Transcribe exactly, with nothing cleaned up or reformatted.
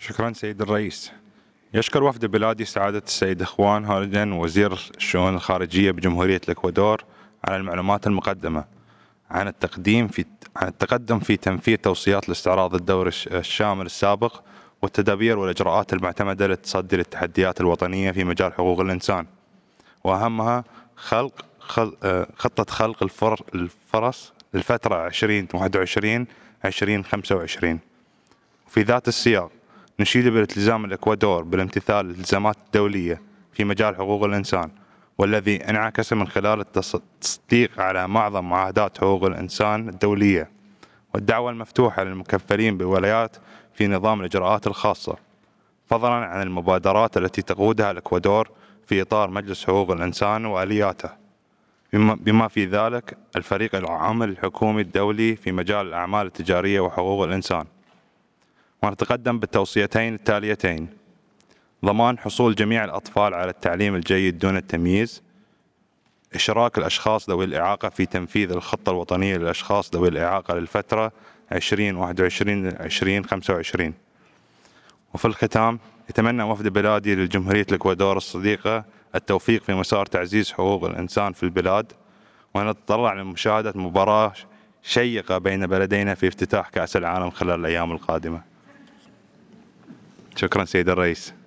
شكرا سيد الرئيس. يشكر وفد بلادي سعادة السيد إخوان هولدن وزير الشؤون الخارجية بجمهورية الإكوادور على المعلومات المقدمة عن التقديم في عن التقدم في تنفيذ توصيات الاستعراض الدوري الشامل السابق والتدابير والإجراءات المعتمدة للتصدي للتحديات الوطنية في مجال حقوق الإنسان، وأهمها خلق خل... خطة خلق الفر... الفرص للفترة عشرين واحد وعشرين عشرين خمسة وعشرين. في ذات السياق نشيد بالالتزام الإكوادور بالامتثال للالتزامات الدولية في مجال حقوق الإنسان، والذي انعكس من خلال التصديق على معظم معاهدات حقوق الإنسان الدولية والدعوة المفتوحة للمكفلين بالولايات في نظام الإجراءات الخاصة، فضلا عن المبادرات التي تقودها الإكوادور في إطار مجلس حقوق الإنسان وآلياته، بما في ذلك الفريق العام الحكومي الدولي في مجال الأعمال التجارية وحقوق الإنسان. ونتقدم بالتوصيتين التاليتين: ضمان حصول جميع الأطفال على التعليم الجيد دون التمييز، إشراك الأشخاص ذوي الإعاقة في تنفيذ الخطة الوطنية للأشخاص ذوي الإعاقة للفترة عشرين واحد وعشرين عشرين خمسة وعشرين. وفي الختام يتمنى وفد بلادي للجمهورية الإكوادور الصديقة التوفيق في مسار تعزيز حقوق الإنسان في البلاد، ونتطلع لمشاهدة مباراة شيقة بين بلدينا في افتتاح كأس العالم خلال الأيام القادمة. شكرا سيد الرئيس.